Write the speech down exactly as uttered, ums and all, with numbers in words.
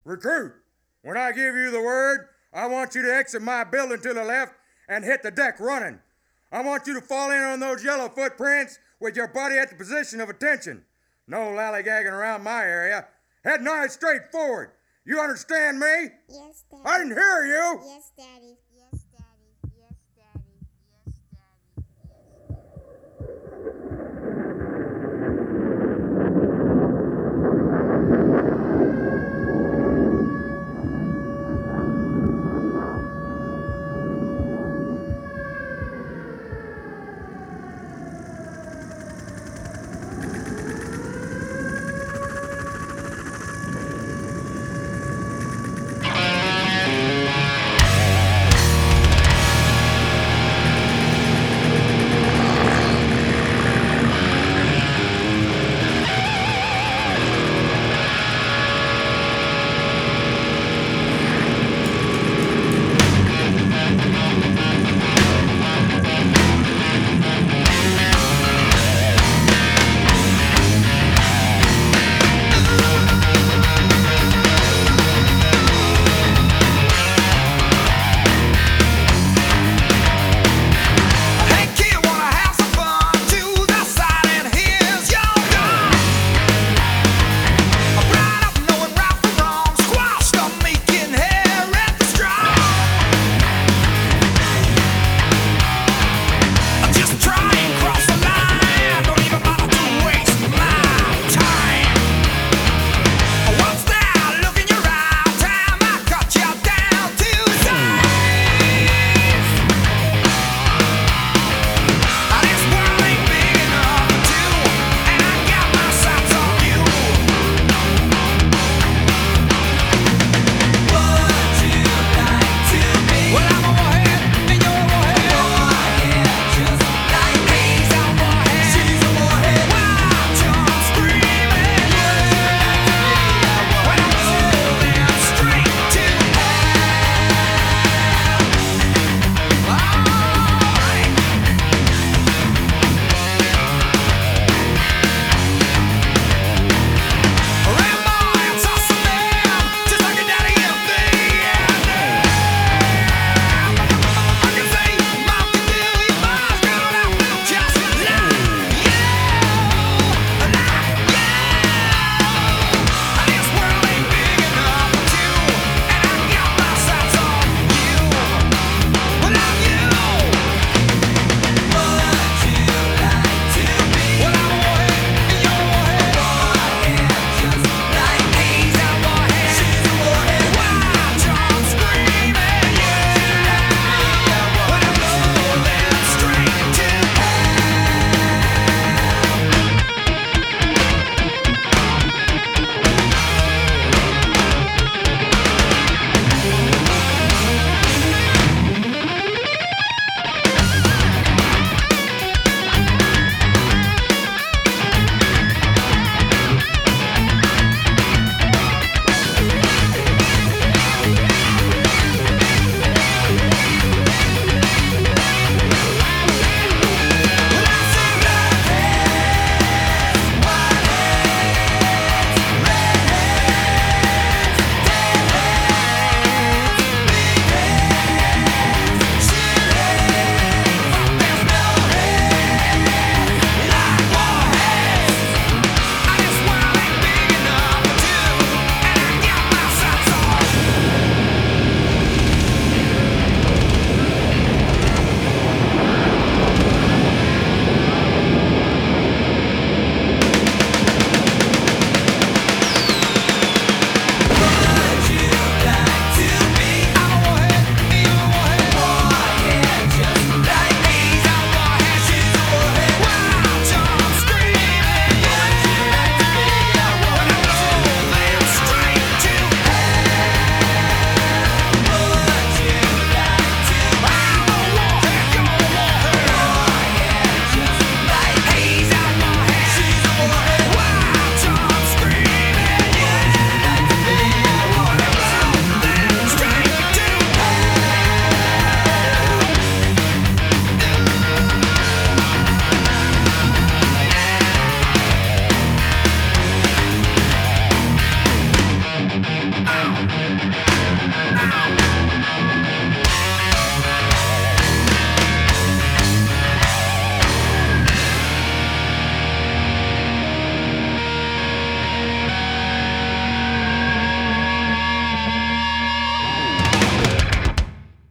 Recruit, when I give you the word, I want you to exit my building to the left and hit the deck running. I want you to fall in on those yellow footprints with your body at the position of attention. No lollygagging around my area. Head nice straight forward. You understand me? Yes, Daddy. I didn't hear you. Yes, Daddy.